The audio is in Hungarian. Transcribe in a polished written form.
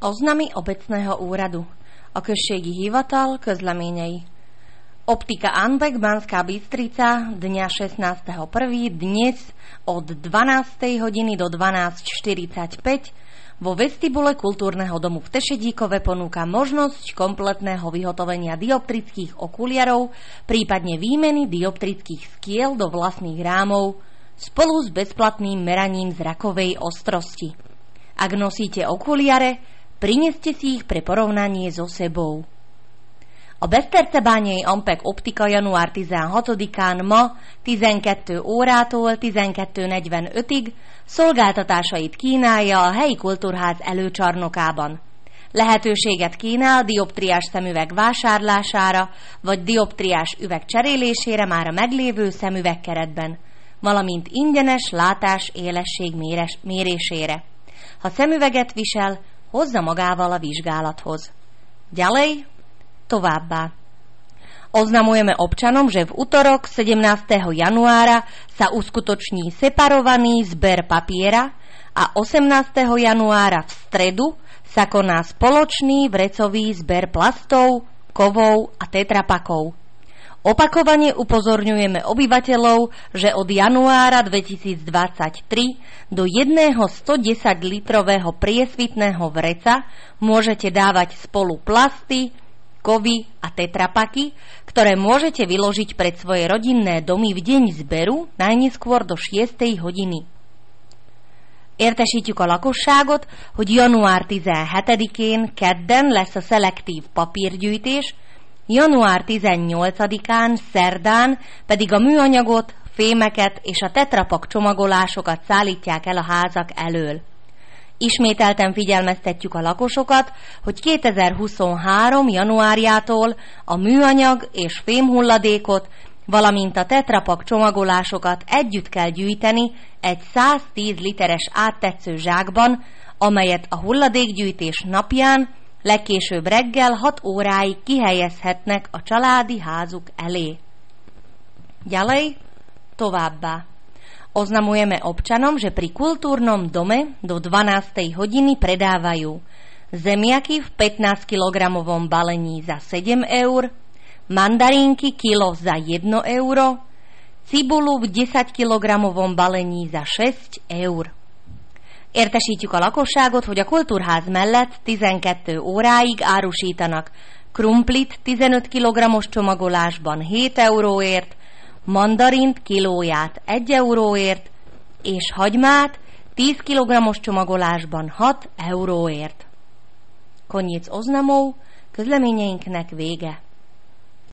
Oznamy obecného úradu. A községi hivatal közleményei. Optika Anbek, Banská Bystrica, dňa 16.1. dnes od 12. hodiny do 12.45 vo vestibule Kultúrneho domu v Tešedíkove ponúka možnosť kompletného vyhotovenia dioptrických okuliarov, prípadne výmeny dioptrických skiel do vlastných rámov spolu s bezplatným meraním zrakovej ostrosti. Ak nosíte okuliare, prineste si ich pre porovnanie so sebou. A Besztercebányai Ampek Optika január 16-án ma 12 órától 12.45-ig szolgáltatásait kínálja a helyi kultúrház előcsarnokában. Lehetőséget kínál dioptriás szemüveg vásárlására vagy dioptriás üveg cserélésére már a meglévő szemüvegkeretben, valamint ingyenes látás-élesség mérésére. Ha szemüveget visel, hozza magával a vizsgálathoz. Ďalej, továbbá. Oznamujeme občanom, že v utorok 17. januára sa uskutoční separovaný zber papiera a 18. januára v stredu sa koná spoločný vrecový zber plastov, kovov a tetrapakov. Opakovane upozorňujeme obyvateľov, že od januára 2023 do jedného 110-litrového priesvitného vreca môžete dávať spolu plasty, kovy a tetrapaky, ktoré môžete vyložiť pred svoje rodinné domy v deň zberu najneskôr do 6. hodiny. Értesítjük a lakosságot, hogy január 17-én kedden lesz a szelektív papírgyűjtés, január 18-án szerdán pedig a műanyagot, fémeket és a tetrapak csomagolásokat szállítják el a házak elől. Ismételten figyelmeztetjük a lakosokat, hogy 2023. januárjától a műanyag és fémhulladékot, valamint a tetrapak csomagolásokat együtt kell gyűjteni egy 110 literes áttetsző zsákban, amelyet a hulladékgyűjtés napján legkésőbb reggel 6 óráig kihelyezhetnek a családi házuk elé. Ďalej, továbbá. Oznamujeme občanom, že pri kultúrnom dome do 12. hodiny predávajú zemiaky v 15 kg balení za 7 eur, mandarínky kilo za 1 euro, cibulu v 10 kg balení za 6 eur. Értesítjük a lakosságot, hogy a kultúrház mellett 12 óráig árusítanak krumplit 15 kg-os csomagolásban 7 euróért, mandarint kilóját 1 euróért, és hagymát 10 kg-os csomagolásban 6 euróért. Koniec oznamov, közleményeinknek vége.